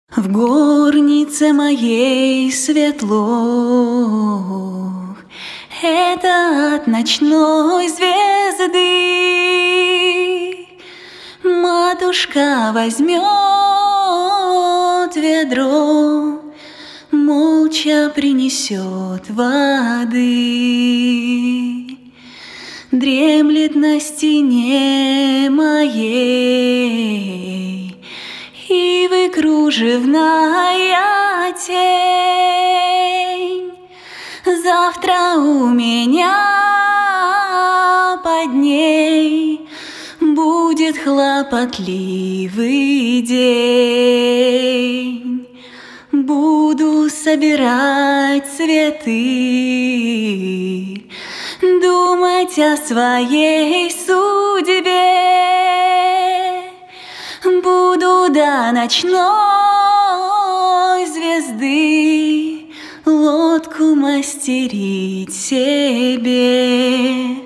В горнице моей светло, это от ночной звезды. Матушка возьмет ведро, молча принесет воды. Дремлет на стене моей ивы кружевная тень. Завтра у меня под ней будет хлопотливый день. Буду собирать цветы, думать о своей судьбе. Буду до ночной звезды лодку мастерить себе.